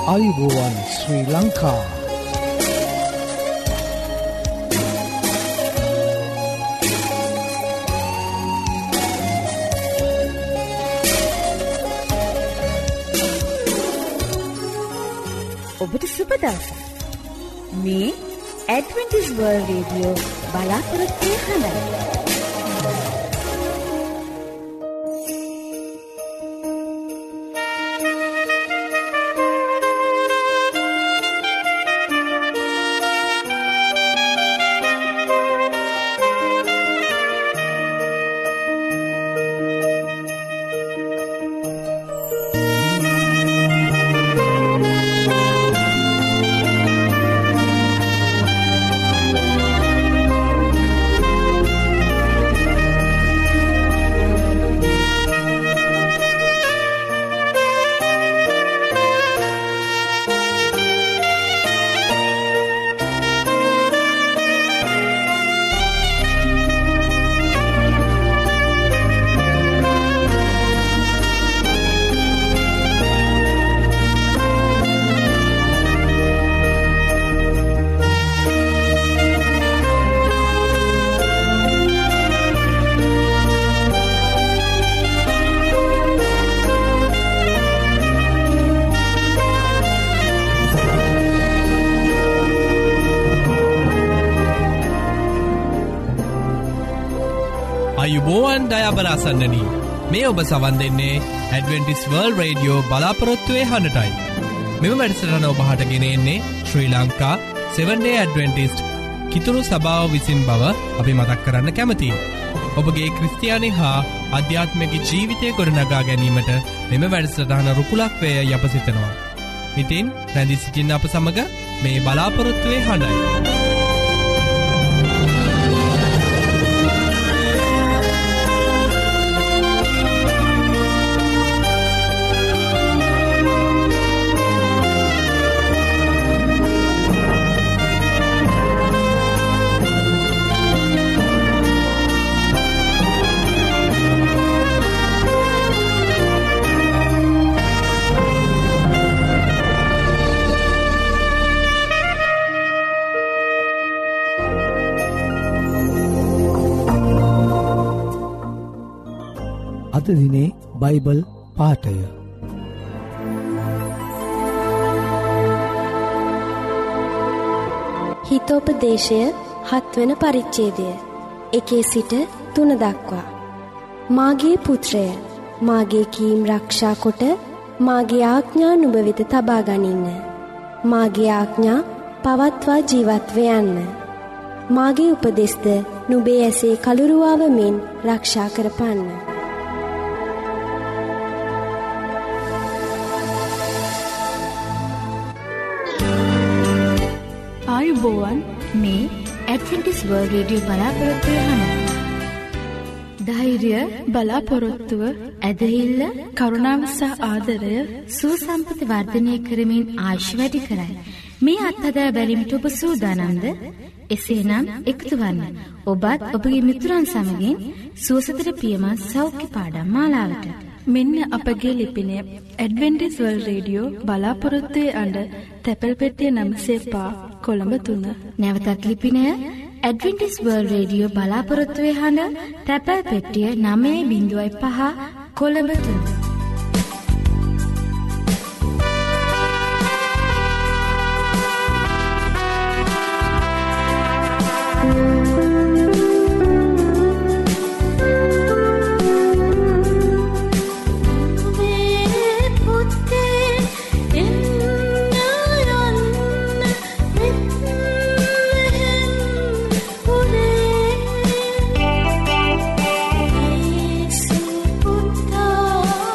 ආයුබෝවන් ශ්‍රී ලංකා. ඔබට සුබ දවසක්. මේ ඇඩ්වෙන්ටිස් වර්ල්ඩ් රේඩියෝ බලාපොරොත්තු හඬයි. අයුබෝවන් දයාබරාසන්නනී මේ ඔබ සවන් දෙන්නේ ඇඩ්වෙන්ටිස් වර්ල්ඩ් රේඩියෝ බලාපොරොත්තුවේ හඬටයි. මෙම වැඩසටහන ඔබහට ගෙනෙන්නේ ශ්‍රී ලංකා 7 Day Adventist කිතුරු සභාව විසින් බව අපි මතක් කරන්න කැමතියි. ඔබගේ ක්‍රිස්තියානි හා ආධ්‍යාත්මික ජීවිතය ගොඩනගා ගැනීමට මෙම වැඩසටහන රුකුලක් වේ යැප සිටිනවා. ඉතින් රැඳී සිටින්න අප සමග මේ බලාපොරොත්තුවේ හඬයි. අද දිනේ බයිබල් පාඨය හිතෝපදේශය 7 වන පරිච්ඡේදය 1 සිට 3 දක්වා. මාගේ පුත්‍රය, මාගේ කීම් රක්ෂා කොට මාගේ ආඥා නුඹ වෙත තබා ගනින්න. මාගේ ආඥා පවත්වා ජීවත්ව යන්න. මාගේ උපදෙස්ද නුඹේ ඇසේ කලුරුවාව මෙන් රක්ෂා කරපන්න. ආයුබෝවන් මේ ඇඩ්වෙන්ටිස් වර්ල්ඩ් රේඩියෝ බලාපොරොත්තු හඬ. ධෛර්ය, බලාපොරොත්තුව, ඇදහිල්ල, කරුණාව සහ ආදරය සුවසම්පත වර්ධනය කරමින් ආයුෂ වැඩි කරයි. මේ අත්හදා බැලීමට ඔබ සූදානම්ද? එසේනම් එකතු වන්න. ඔබත් ඔබගේ මිතුරන් සමගින් සුවසතර පියමත් සෞඛ්‍ය පාඩම් මාලාවට. මෙන්න අපගේ ලිපිනය ඇඩ්වෙන්ටිස් වර්ල්ඩ් රේඩියෝ බලාපොරොත්තුවේ අඬ තැපැල් පෙට්ටිය 9 කොළඹ 3. නැවතත් ලිපිනය ඇඩ්වෙන්ටිස් වර්ල්ඩ් රේඩියෝ බලාපොරොත්තුවේ හඬ තැපැල් පෙට්ටිය 9.5 කොළඹ 3. Oh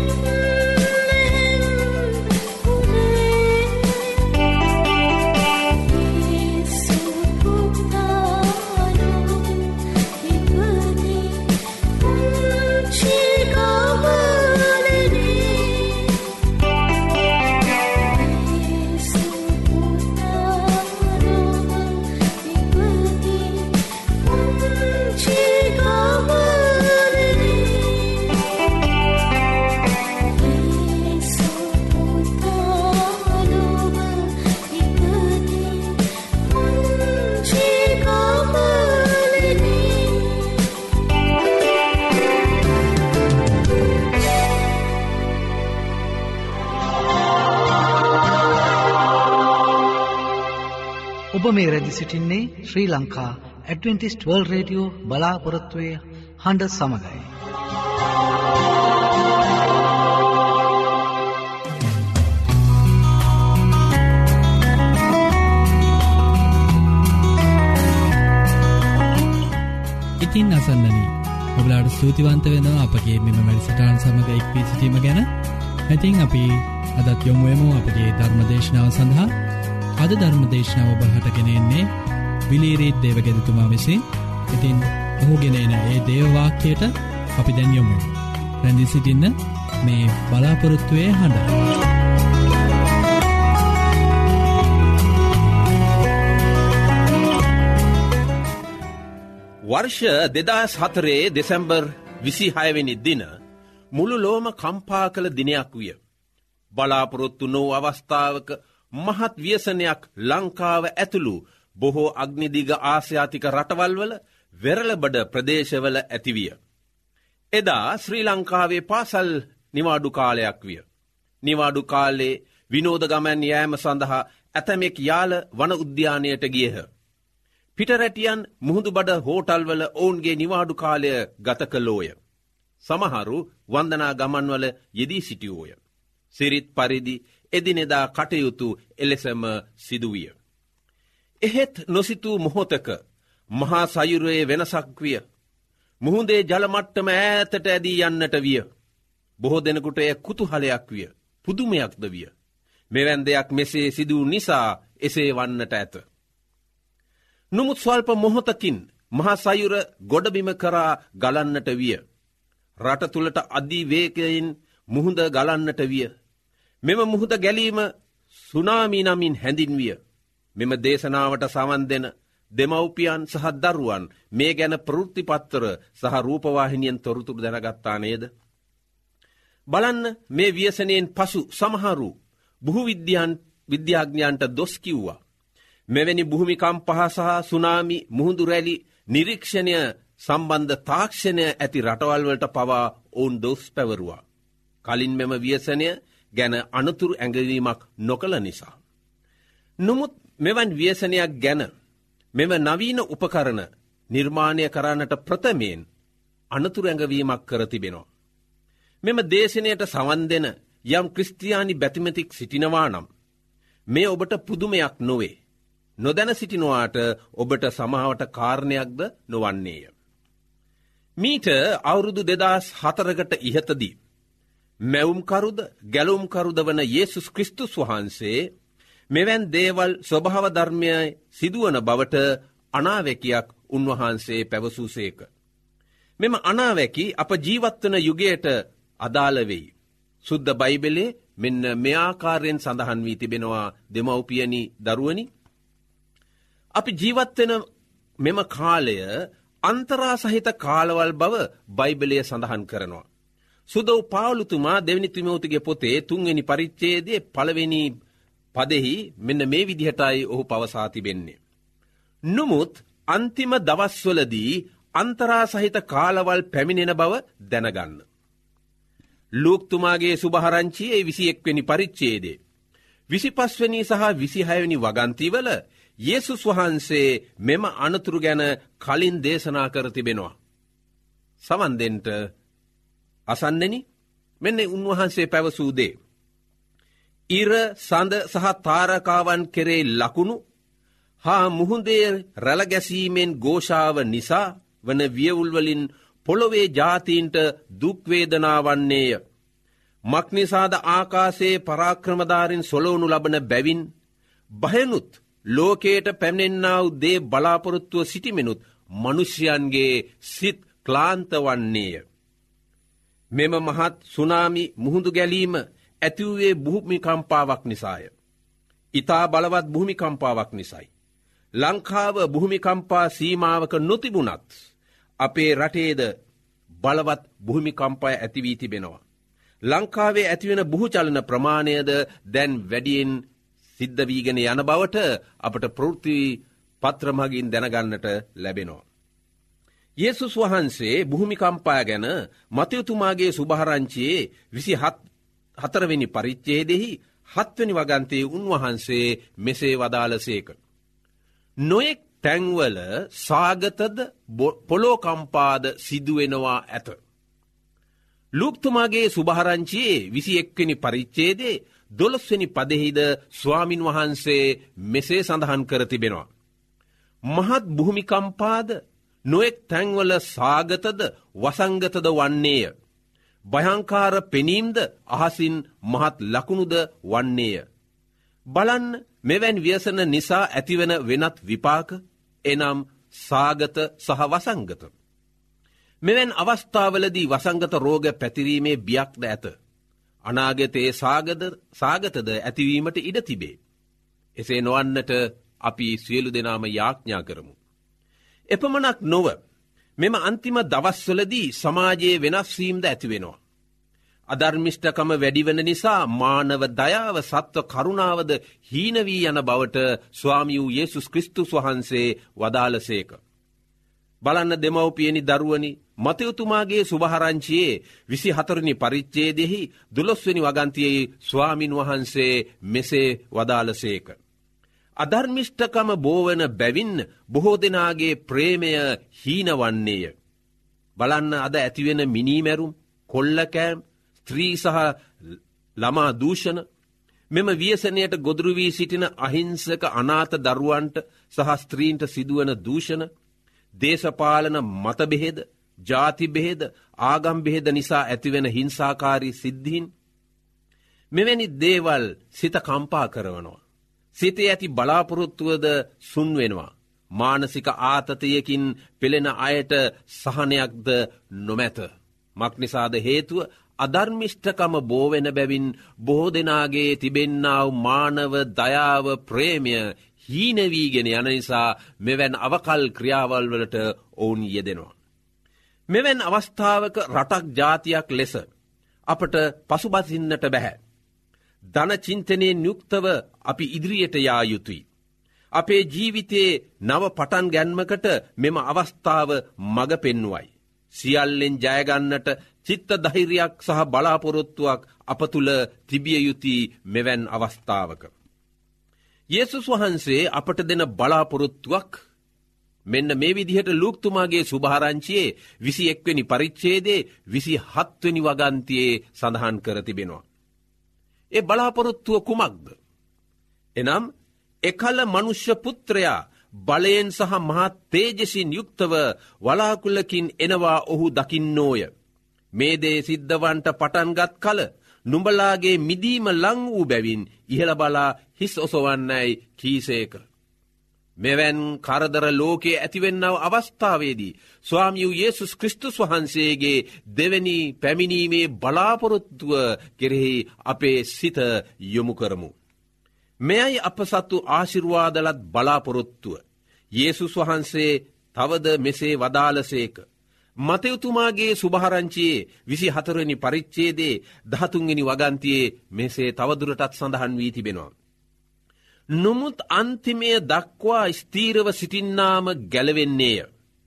ඔබ මේ රැදි සිටින්නේ Sri Lanka adventist world radio බලාපොරොත්තුවේ හඬ සමගයි. ඉතින් අසන්නනි ඔබලාට ස්තුතිවන්ත වෙනවා අපගේ මෙම වැඩසටහන සමග එක් වී සිටීම ගැන. ඉතින් අපි අදත් යොමු වෙමු අපගේ ධර්මදේශනාව සඳහා. අද ධර්මදේශනාව ඔබට ගෙන එන්නේ විලීරීත් දේවගෙදතුමා විසින්. ඉතින් ඔහුගෙන එන ඒ දේව වාක්‍යයට අපි දැන් යොමු වෙමු. රැඳී සිටින්න මේ බලාපොරොත්තුවේ හඬ. වර්ෂ 2004 දෙසැම්බර් 26 වෙනි දින මුළු ලෝම කම්පා කළ දිනයක් විය. බලාපොරොත්තු නොවූ අවස්ථාවක මහත් ව්‍යසනයක් ලංකාව ඇතුළු බොහෝ අග්නිදිග ආසියාතික රටවල්වල වෙරළබඩ ප්‍රදේශවල ඇතිවිය. එදා ශ්‍රී ලංකාවේ පාසල් නිවාඩු කාලයක් විය. නිවාඩු කාලේ විනෝද ගමන් යෑම සඳහා ඇතමෙක් යාල වන උද්‍යානයට ගියහ. පිටරැටියන් මුහුදුබඩ හෝටල්වල ඔවුන්ගේ නිවාඩු කාලය ගත කළෝය. සමහරු වන්දනා ගමන්වල යෙදී සිටියෝය. සිරිත් පරිදි එදිනෙදා කටයුතු එලෙසම සිදුවිය. එහෙත් නොසිතූ මොහොතක මහා සයුරයේ වෙනසක් විය. මුහුදේ ජලමට්ටම ඈතට ඇදී යන්නට විය. බොහෝ දෙනෙකුට එය කුතුහලයක් විය. පුදුමයක්ද විය. මෙවැනි දෙයක් මෙසේ සිදු නිසා එසේ වන්නට ඇත. නමුත් ස්වල්ප මොහොතකින් මහා සයුර ගොඩබිම කරා ගලන්නට විය. රට තුළට අධිවේගයෙන් මුහුද ගලන්නට විය. මෙම මුහුද ගැලීම සුනාමි නමින් හැඳින්විය. මෙම දේශනාවට සවන් දෙන දෙමව්පියන් සහ දරුවන් මේ ගැන ප්‍රවෘත්තිපත්තර සහ රූපවාහිනියෙන් තොරතුරු දැනගත්තා නේද? බලන්න, මේ ව්‍යසනයෙන් පසු සමහරු විද්‍යාඥයන්ට දොස් කිව්වා. මෙවැනි භූමිකම්පහ සහ සුනාමි මුහුදු රැලි නිරීක්ෂණය සම්බන්ධ තාක්ෂණය ඇති රටවල්වලට පවා ඔවුන් දොස් පැවරුවා. කලින් මෙම ව්‍යසනය ගැන අනතුරු ඇඟවීමක් නොකළ නිසා. නමුත් මෙවන් ව්‍යසනයක් ගැන මෙම නවීන උපකරණ නිර්මාණය කරන්නට ප්‍රථමයෙන් අනතුරු ඇඟවීමක් කර තිබෙනවා. මෙම දේශනයට සවන් දෙන යම් ක්‍රිස්තියානි බැතිමතික් සිටිනවා නම් මේ ඔබට පුදුමයක් නොවේ. නොදැන සිටිනවාට ඔබට සමාවට කාරණයක්ද නොවන්නේය. මීට අවුරුදු 2004කට ඉහතදී මැවුම්කරුද ගැලුම්කරුද වන යේසුස් ක්‍රිස්තුස් වහන්සේ මෙවැන් දේවල් ස්වභාව ධර්මය සිදුවන බවට අනාවැකියක් උන්වහන්සේ පැවසූසේක. මෙම අනාවැකි අප ජීවත්වන යුගයට අදාළ වෙයි. සුද්ධ බයිබලයේ මෙන්න මේ ආකාරයෙන් සඳහන් වී තිබෙනවා. දෙමව්පියනි, දරුවනි, අපි ජීවත්වෙන මෙම කාලය අන්තරා සහිත කාලවල් බව බයිබලය සඳහන් කරනවා. සුදෝ පාවුලුතුමා දෙවනි තිමෝතිගේ පොතේ 3 වෙනි පරිච්ඡේදයේ 1 වෙනි පදෙහි මෙන්න මේ විදිහටයි ඔහු පවසා තිබෙන්නේ. නමුත් අන්තිම දවස්වලදී අන්තරා සහිත කාලවල් පැමිණෙන බව දැනගන්න. ලූක්තුමාගේ සුභාරංචියේ 21 වෙනි පරිච්ඡේදයේ 25 වෙනි සහ 26 වෙනි වගන්තිවල යේසුස් වහන්සේ මෙම අනතුරු ගැන කලින් දේශනා කර තිබෙනවා. සවන් දෙන්න අසන්නෙනි, මෙන්න උන්වහන්සේ පැවසූ දේ. ඉර, සඳ සහ තාරකාවන් කෙරේ ලකුණු හා මුහුදේ රැළ ගැසීමෙන් ഘോഷාව නිසා වන වියවුල් වලින් පොළොවේ ජාතීන්ට දුක් වේදනා වන්නේය. මක්නිසාද ආකාශයේ පරාක්‍රමධාරීන් සොලවනු ලබන බැවින් භයනුත් ලෝකයට පැමිණෙන්නා වූ දේ බලාපොරොත්තුව සිටිමිනුත් මනුෂ්‍යයන්ගේ සිත් ක්ලාන්ත වන්නේය. මෙම මහත් සුනාමි මුහුදු ගැලීම ඇතිවූයේ භූමිකම්පාවක් නිසාය. ඉතා බලවත් භූමිකම්පාවක් නිසයි. ලංකාව භූමිකම්පා සීමාවක නොතිබුණත් අපේ රටේද බලවත් භූමිකම්පය ඇතිවී තිබෙනවා. ලංකාවේ ඇතිවෙන බුහුචලන ප්‍රමාණයද දැන් වැඩියෙන් සිද්ධ වීගෙන යන බවට අපට ප්‍රවෘත්ති පත්‍රමගින් දැනගන්නට ලැබෙනවා. යේසුස් වහන්සේ භූමිකම්පා ගැන මතයුතුමාගේ සුභාරංචියේ 24 වෙනි පරිච්ඡේදෙහි 7 වෙනි වගන්තයේ උන්වහන්සේ මෙසේ වදාළසේක. නොයෙක් තැන්වල සාගතද පොළොකම්පාද සිදුවෙනවා ඇත. ලූක්තුමාගේ සුභාරංචියේ 21 වෙනි පරිච්ඡේදයේ 12 වෙනි පදෙහිද ස්වාමින් වහන්සේ මෙසේ සඳහන් කර තිබෙනවා. මහත් භූමිකම්පාද නොයෙක් තැන්වල සාගතද වසංගතද වන්නේය. භයංකාර පෙනීම්ද අහසින් මහත් ලකුණුද වන්නේය. බලන්න මෙවැනි ව්‍යසන නිසා ඇතිවන වෙනත් විපාක එනම් සාගත සහ වසංගත. මෙවැනි අවස්ථාවලදී වසංගත රෝග පැතිරීමේ බියක්ද ඇත. අනාගතයේ සාගතද ඇතිවීමට ඉඩ තිබේ. එසේ නොවන්නට අපි සියලු දෙනාම යාඥා කරමු. එපමණක් නොව මෙම අන්තිම දවස්වලදී සමාජයේ වෙනස් වීමද ඇතිවෙනවා. අධර්මිෂ්ඨකම වැඩිවන නිසා මානව දයාව සත්ව කරුණාවද හීන වී යන බවට ස්වාමී වූ යේසුස් ක්‍රිස්තුස් වහන්සේ වදාළසේක. බලන්න දෙමව්පියනි දරුවනි මතයුතුමාගේ සුභාරංචියේ 24 වෙනි පරිච්ඡේදෙහි 12 වෙනි වගන්තියේ ස්වාමින් වහන්සේ මෙසේ වදාළසේක. අධර්මිෂ්ඨකම බෝවන බැවින් බොහෝ දෙනාගේ ප්‍රේමය හීනවන්නේය. බලන්න අද ඇතිවෙන මිනීමැරුම්, කොල්ලකෑම්, ස්ත්‍රී සහ ළමා දූෂණ, මෙම ව්‍යසනයට ගොදුරු වී සිටින අහිංසක අනාථ දරුවන්ට සහ ස්ත්‍රීන්ට සිදුවන දූෂණ, දේශපාලන මතබෙහෙද, ජාති බෙහෙද, ආගම් බෙහෙද නිසා ඇතිවෙන හිංසාකාරී සිද්ධීන්, මෙවැනි දේවල් සිත කම්පා කරවනවා. සිතේ ඇති බලාපොරොත්තුවද සුන් වෙනවා. මානසික ආතතියකින් පෙළෙන අයට සහනයක්ද නොමැත. මක්නිසාද හේතුව අධර්මිෂ්ඨකම බෝවෙන බැවින් බොහෝ දෙනාගේ තිබෙන්නා වූ මානව දයාව ප්‍රේමය හීන වීගෙන යන නිසා මෙවැන් අවකල් ක්‍රියාවල් වලට ඔවුන් යෙදෙනවා. මෙවැන් අවස්ථාවක රටක් ජාතියක් ලෙස අපට පසුබසින්නට බැහැ. ධන චින්තනයෙන් යුක්තව අපි ඉදිරියට යා යුතුයි. අපේ ජීවිතයේ නව පටන් ගැන්මකට මෙම අවස්ථාව මඟ පෙන්වුවයි. සියල්ලෙන් ජයගන්නට චිත්ත ධෛර්යයක් සහ බලාපොරොත්තුවක් අප තුළ තිබිය යුතුයි මෙවැන් අවස්ථාවක. යේසුස් වහන්සේ අපට දෙන බලාපොරොත්තුවක් මෙන්න මේ විදිහට ලූක්තුමාගේ සුභාරංචියේ 21 වෙනි පරිච්ඡේදයේ 27 වෙනි වගන්තියේ සඳහන් කර තිබෙනවා. ඒ බලාපොරොත්තුව කුමක්ද? එනම් එකල මනුෂ්‍ය පුත්‍රයා බලයෙන් සහ මහත් තේජසින් යුක්තව වලාකුළකින් එනවා ඔහු දකින්නෝය. මේ දේ සිද්ධවන්ට පටන්ගත් කල නුඹලාගේ මිදීම ලං වූ බැවින් ඉහළ බලා හිස් ඔසවන්නයි කීසේක. මෙවැන් කරදර ලෝකයේ ඇතිවෙන්නව අවස්ථාවේදී ස්වාමී වූ යේසුස් ක්‍රිස්තුස් වහන්සේගේ දෙවැනි පැමිණීමේ බලාපොරොත්තුව කෙරෙහි අපේ සිත යොමු කරමු. මෙයයි අප සතු ආශිර්වාදලත් බලාපොරොත්තුව. යේසුස් වහන්සේ තවද මෙසේ වදාළසේක. මතයුතුමාගේ සුභාරංචියේ 24 වෙනි පරිච්ඡේදයේ 13 වෙනි වගන්තියේ මෙසේ තවදුරටත් සඳහන් වී තිබෙනවා. නොමුත් අන්තිමය දක්වා ස්ථීරව සිටින්නාම ගැලවෙන්නේය.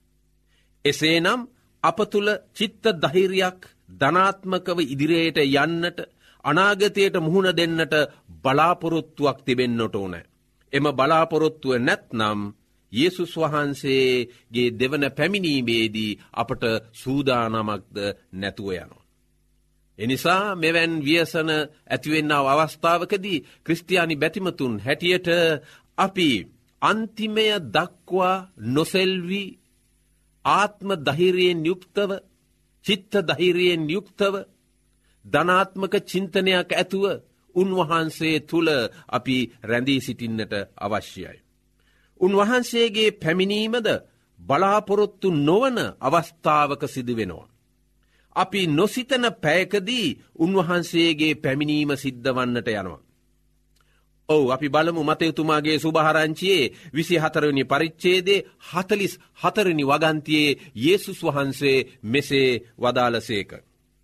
එසේනම් අප තුළ චිත්ත ධෛර්යයක් ධනාත්මකව ඉදිරියට යන්නට අනාගතයට මුහුණ දෙන්නට බලාපොරොත්තුවක් තිබෙන්නට ඕන. එම බලාපොරොත්තුව නැත්නම් යේසුස් වහන්සේගේ දෙවන පැමිණීමේදී අපට සූදානමක්ද නැතුව යනවා. එනිසා මෙවැන් ව්‍යසන ඇතිවෙන්නව අවස්ථාවකදී ක්‍රිස්තියානි බැතිමතුන් හැටියට අපි අන්තිමය දක්වා නොසෙල්වි ආත්ම ධෛර්යයෙන් යුක්තව, චිත්ත ධෛර්යයෙන් යුක්තව ධනාත්මක චින්තනයක් ඇතුව උන්වහන්සේ තුළ අපි රැඳී සිටින්නට අවශ්‍යයි. උන්වහන්සේගේ පැමිණීමද බලාපොරොත්තු නොවන අවස්ථාවක සිදුවෙනවා. අපි නොසිතන පැයකදී උන්වහන්සේගේ පැමිණීම සිද්ධ වන්නට යනවා. අපි බලමු මතෙව්තුමාගේ සුභාරංචියේ 24 වෙනි පරිච්ඡේදයේ 44 වෙනි වගන්තියේ යේසුස් වහන්සේ මෙසේ වදාළසේක.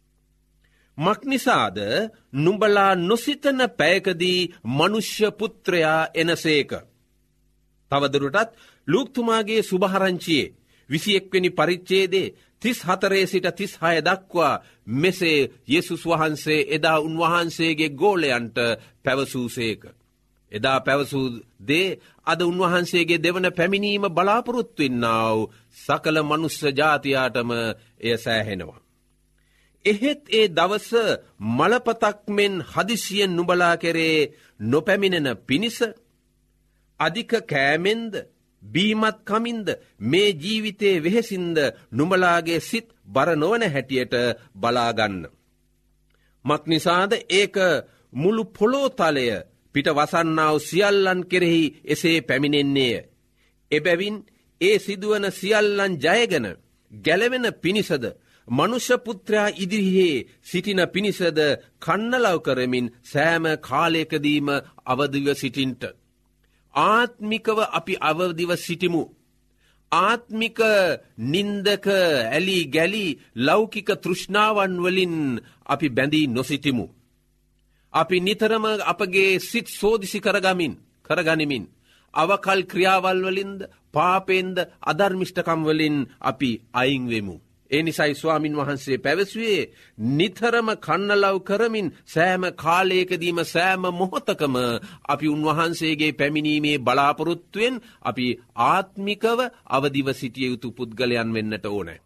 මක්නිසාද නුඹලා නොසිතන පැයකදී මනුෂ්‍ය පුත්‍රයා එනසේක. තවදුරටත් ලූක්තුමාගේ සුභාරංචියේ 21 වෙනි පරිච්ඡේදයේ 34 සිට 36 දක්වා මෙසේ යේසුස් වහන්සේ එදා උන්වහන්සේගේ ගෝලයන්ට පැවසූසේක. එදා පැවසූ දේ අද උන්වහන්සේගේ දෙවන පැමිණීම බලාපොරොත්තු වෙන්නා වූ සකල මනුස්ස ජාතියාටම එය සෑහෙනවා. එහෙත් ඒ දවස මලපතක් මෙන් හදිසියෙන් නුඹලා කෙරේ නොපැමිණෙන පිණිස අධික කෑමෙන්ද බීමත් කමින්ද මේ ජීවිතයේ වෙහෙසින්ද නුඹලාගේ සිත් බර නොවන හැටියට බලාගන්න. මක්නිසාද ඒක මුළු පොළොතලය පිට වසන්නාව සියල්ලන් කෙරෙහි එසේ පැමිණෙන්නේය. එබැවින් ඒ සිදුවන සියල්ලන් ජයගෙන ගැලවෙන පිණිසද මනුෂ්‍ය පුත්‍රයා ඉදිරියේ සිටින පිණිසද කන්නලව් කරමින් සෑම කාලයකදීම අවදිව සිටින්ට. ආත්මිකව අපි අවදිව සිටිමු. ආත්මික නින්දක ඇලි ගැලි ලෞකික තෘෂ්ණාවන් වලින් අපි බැඳී නොසිටිමු. අපි නිතරම අපගේ සිත් සෝදිසි කරගනිමින් අවකල් ක්‍රියාවල් වලින්ද පාපෙන්ද අධර්මිෂ්ඨකම් වලින් අපි අයින් වෙමු. ඒ නිසයි ස්වාමින් වහන්සේ පැවසුවේ නිතරම කන්නලව් කරමින් සෑම කාලයකදීම සෑම මොහොතකම අපි උන්වහන්සේගේ පැමිණීමේ බලාපොරොත්තුවෙන් අපි ආත්මිකව අවදිව සිටිය යුතු පුද්ගලයන් වෙන්නට ඕනේ.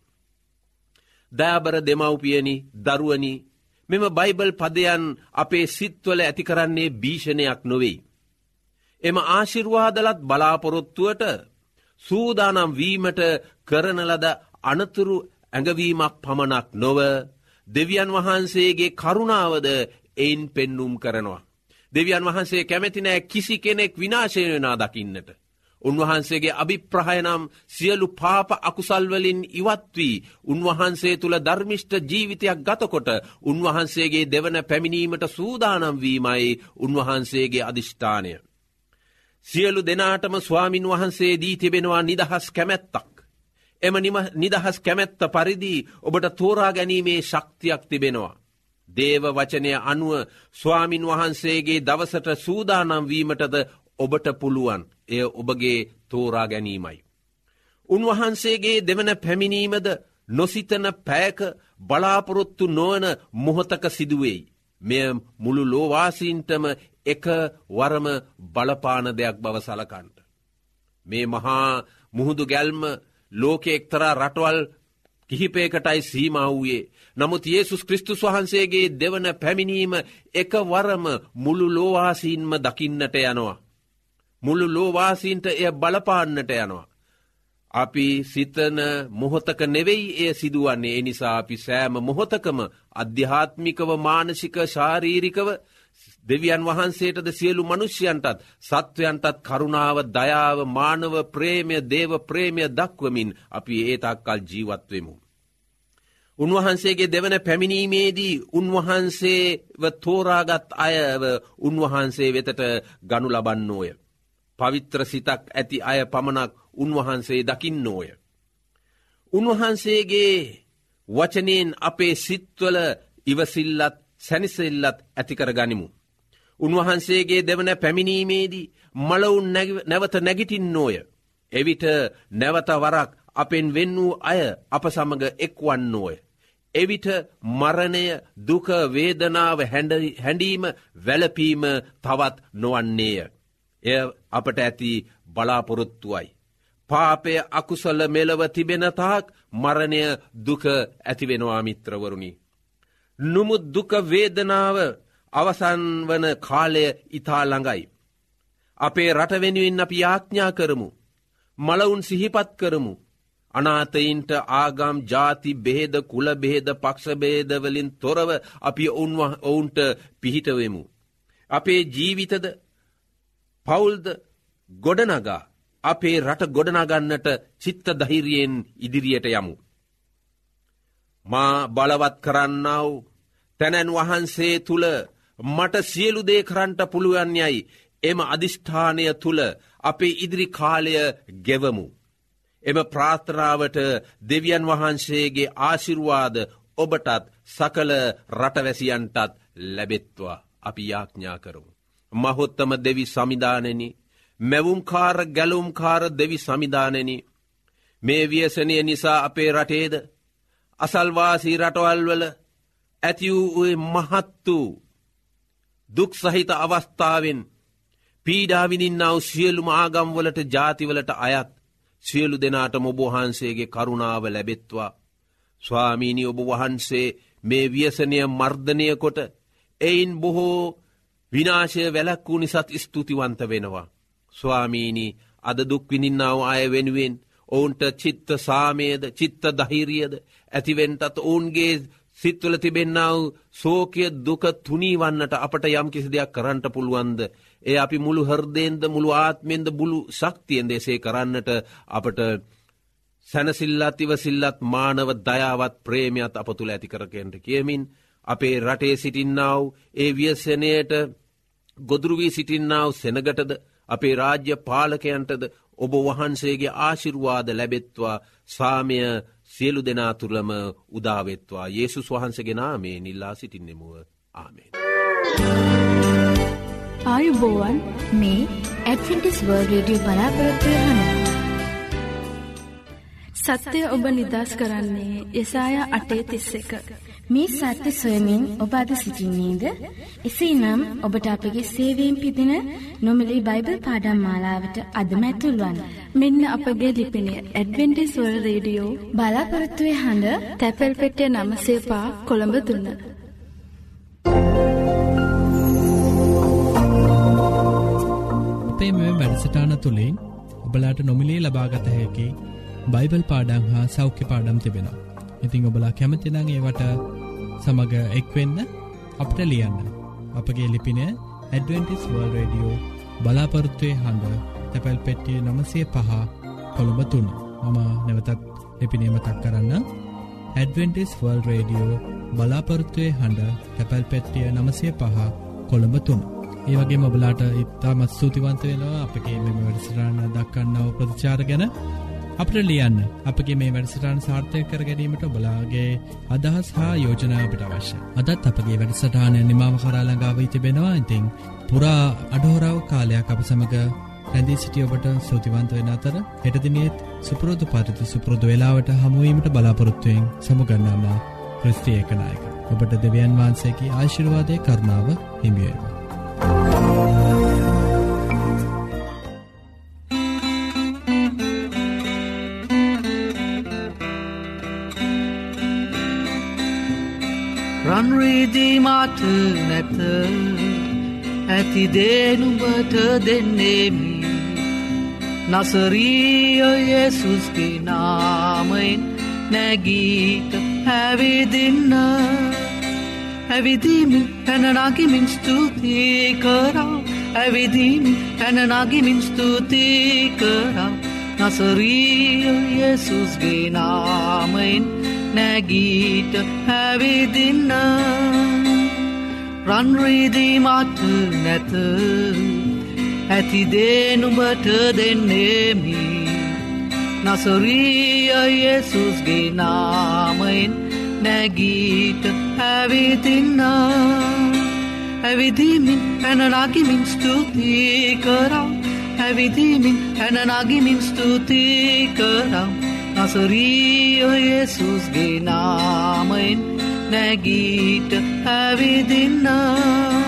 දයාබර දෙමව්පියනි, දරුවනි, මෙම බයිබල් පදයන් අපේ සිත්වල ඇති කරන්නේ භීෂණයක් නොවේ. එම ආශිර්වාදලත් බලාපොරොත්තුවට සූදානම් වීමට කරන ලද අනතුරු ඇඟවීමක් පමණක් නොව දෙවියන් වහන්සේගේ කරුණාවද එයින් පෙන්නුම් කරනවා. දෙවියන් වහන්සේ කැමැති නෑ කිසි කෙනෙක් විනාශය වෙනා දකින්නට. උන්වහන්සේගේ අභිප්‍රාය නම් සියලු පාප අකුසල් වලින් ඉවත් වී උන්වහන්සේ තුල ධර්මිෂ්ඨ ජීවිතයක් ගතකොට උන්වහන්සේගේ දෙවන පැමිණීමට සූදානම් වීමයි උන්වහන්සේගේ අදිෂ්ඨානය. සියලු දෙනාටම ස්වාමින් වහන්සේ දී තිබෙනවා නිදහස් කැමැත්තක්. එම නිදහස් කැමැත්ත පරිදි ඔබට තෝරා ගැනීමේ ශක්තියක් තිබෙනවා. දේව වචනය අනුව ස්වාමින් වහන්සේගේ දවසට සූදානම් වීමටද ඔබට පුළුවන්. එය ඔබගේ තෝරා ගැනීමයි. උන්වහන්සේගේ දෙවන පැමිණීමද නොසිතන පැයක බලාපොරොත්තු නොවන මොහොතක සිදුවෙයි. මෙය මුළු ලෝවාසීන්ටම එක වරම බලපාන දෙයක් බව සලකන්ට. මේ මහා මුහුදු ගැල්ම ලෝකේ එක්තරා රටවල් කිහිපයකටයි සීමා වූයේ. නමුත් යේසුස් ක්‍රිස්තුස් වහන්සේගේ දෙවන පැමිණීම එක වරම මුළු ලෝවාසීන්ම දකින්නට යනවා. මුළු ලෝවාසීන්ට එය බලපාන්නට යනවා. අපි සිතන මොහොතක නෙවෙයි එය සිදුවන්නේ. ඒ නිසා අපි සෑම මොහොතකම අධ්‍යාත්මිකව, මානසික, ශාරීරිකව දෙවියන් වහන්සේටද සියලු මනුෂ්‍යයන්ටත් සත්වයන්ටත් කරුණාව, දයාව, මානව ප්‍රේමය, දේව ප්‍රේමය දක්වමින් අපි ඒ තාක්කල් ජීවත් වෙමු. උන්වහන්සේගේ දෙවන පැමිණීමේදී උන්වහන්සේව තෝරාගත් අයව උන්වහන්සේ වෙතට ගනු ලබන්නෝය. පවිත්‍ර සිතක් ඇති අය පමණක් උන්වහන්සේ දකින්නෝය. උන්වහන්සේගේ වචනයෙන් අපේ සිත්වල ඉවසිල්ලත් සැනසෙල්ලත් ඇති කර ගනිමු. උන්වහන්සේගේ දෙවන පැමිණීමේදී මලවුන් නැවත නැගිටින්නෝය. එවිට නැවත වරක් අපෙන් වෙන් වූ අය අප සමග එක්වන්නෝය. එවිට මරණය, දුක, වේදනාව, හැඬීම, වැළපීම තවත් නොවන්නේය. එය අපට ඇති බලාපොරොත්තුවයි. පාපය, අකුසල මෙලව තිබෙන තාක් මරණය, දුක ඇතිවෙනවා මිත්‍රවරුනි. නුමුත් දුක, වේදනාව අවසන් වන කාලය ඉතා ළඟයි. අපේ රට වෙනුවෙන් අපි යාඥා කරමු. මලවුන් සිහිපත් කරමු. අනාථයින්ට ආගම් ජාති බෙහෙද කුල බෙහෙද පක්ෂ බෙහෙද වලින් තොරව අපි ඔවුන්ට පිහිටවෙමු. අපේ ජීවිතද පවුල්ද ගොඩනගා අපේ රට ගොඩනගන්නට චිත්ත ධෛර්යයෙන් ඉදිරියට යමු. මා බලවත් කරන්නාව තැනැන් වහන්සේ තුල මට සියලු දේ කරන්නට පුළුවන් යයි එම අදිෂ්ඨානය තුල අපේ ඉදිරි කාලය ගෙවමු. එම ප්‍රාර්ථනාවට දෙවියන් වහන්සේගේ ආශිර්වාද ඔබටත් සකල රටවැසියන්ටත් ලැබෙත්වා අපි යාඥා කරමු. මහොත්තම දෙවි සමිදානෙනි, මැවුම්කාර ගැලුම්කාර දෙවි සමිදානෙනි, මේ ව්‍යසනය නිසා අපේ රටේද අසල්වාසී රටවල්වල ඇති වූ මහත් වූ දුක් සහිත අවස්ථාවෙන් පීඩා විඳින්නා වූ සියලුම ආගම්වලට ජාතිවලට අයත් සියලු දෙනාටම ඔබ වහන්සේගේ කරුණාව ලැබෙත්වා. ස්වාමීනි, ඔබ වහන්සේ මේ ව්‍යසනය මර්ධනය කොට එයින් බොහෝ විනාශය වැළැක්වූ නිසාත් ස්තුතිවන්ත වෙනවා. ස්වාමීනි, අද දුක් විඳින්නා වූ අය වෙනුවෙන් ඔවුන්ට චිත්ත සාමයද චිත්ත ධෛර්යයද ඇතිවෙන්නටත් ඔවුන්ගේ සිත්වල තිබෙන්නා වූ ශෝකය දුක තුනීවන්නට අපට යම් කිසි දෙයක් කරන්නට පුළුවන්ද? ඒ අපි මුළු හෘදයෙන්ද මුළු ආත්මයෙන්ද මුළු ශක්තියෙන්ද එසේ කරන්නට අපට සැනසෙල්ලත් ඉවසිල්ලත් මානව දයාවත් ප්‍රේමයත් අප තුළ ඇති කරගන්නට කියමින් අපේ රටේ සිටින්නා වූ ඒ ව්‍යසනයට ගොදුරු වී සිටින්නා වූ සෙනගටද අපේ රාජ්‍ය පාලකයන්ටද ඔබ වහන්සේගේ ආශිර්වාද ලැබෙත්වා. සාමය සියලු දෙනා තුළම උදාවෙත්වා. යේසුස් වහන්සේගේ නාමයෙන් ඉල්ලා සිටින්නෙමු. ආමේන්. ආයුබෝවන්, මේ ඇඩ්වෙන්ටිස්ට් වර්ල්ඩ් රේඩියෝ බලාපොරොත්තු වෙන සත්‍ය ඔබ නිදහස් කරන්නේ යෙසායා 8:31. මේ සත්‍ය සොයමින් ඔබ අද සිටින්නේද? එසේනම් ඔබට අපගේ සේවයෙන් පිදින නොමිලේ බයිබල් පාඩම් මාලාවට අදම ඇතුල් වන්න. මෙන්න අපගේ ලිපිනය ඇඩ්වෙන්ටිස්ට් වර්ල්ඩ් රේඩියෝ බලාපොරොත්තු වෙන තැපැල් පෙට්ටිය 905 කොළඹ 3. අපේ මේ වැඩසටහන තුළින් ඔබලාට නොමිලේ ලබාගත හැකි බයිබල් පාඩම් හා සෞඛ්‍ය පාඩම් තිබෙනවා. ඉතින් ඔබලා කැමති නම් ඒවට සමග එක්වෙන්න අපට ලියන්න. අපගේ ලිපින ඇඩ්වෙන්ටිස්ට් වර්ල්ඩ් රේඩියෝ බලාපොරොත්තුවේ හඬ තැපැල් පෙට්ටිය 905 කොළඹ 3. මම නැවතත් ලිපිනය මතක් කරන්න. ඇඩ්වෙන්ටිස්ට් වර්ල්ඩ් රේඩියෝ බලාපොරොත්තුවේ හඬ තැපැල් පෙට්ටිය 905 කොළඹ 3. ඒ වගේම ඔබලාට ඉතාමත් ස්තුතිවන්ත වෙනවා අපගේ මේ වැඩසටහන දක්වන්නව ප්‍රතිචාර ගැන. අපට ලියන්න. අපගේ මේ වැඩසටහන සාර්ථක කර ගැනීමට ඔබලාගේ අදහස් හා යෝජනා අපට අවශ්‍යයි. අදත් අපගේ වැඩසටහන නිමාව කරා ළඟා වී තිබෙනවා. ඉතින් පුරා අඩහොරාව කාලයක් අප සමග රැඳී සිටි ඔබට ස්තුතිවන්ත වෙන අතර හෙට දිනෙත් සුපුරුදු පරිදි සුපුරුදු වේලාවට හමු වීමට බලාපොරොත්තු වෙමින් සමුගන්නාම ක්‍රිස්ති ඒකනායක. ඔබට දෙවියන් වහන්සේගේ ආශිර්වාදයේ කරුණාව හිමි වේවා. රන්රිදී මාට නැත ඇති දේනුඹට දෙන්නේමි නසරීය යේසුස්ගේ නාමයෙන් නැගීට ඇවිදින්න ඇවිදිමින් පැනනගිමින් ස්තුතියි කරා ඇවිදිමින් පැනනගිමින් ස්තුතියි කරා නසරීය යේසුස්ගේ නාමයෙන් නැගීට ඇවිදින්න රන්රිදී මට නැත ඇති දේනුඹට දෙන්නේමි නසරීය යේසුස්ගේ නාමයෙන් නැගීට ඇවිදින්න ඇවිදිමින් පැනනගිමින් ස්තුතියි කරා ඇවිදිමින් පැනනගිමින් ස්තුතියි කරා නසරීය යේසුස්ගේ නාමයෙන් නැගීට ඇවිදින්න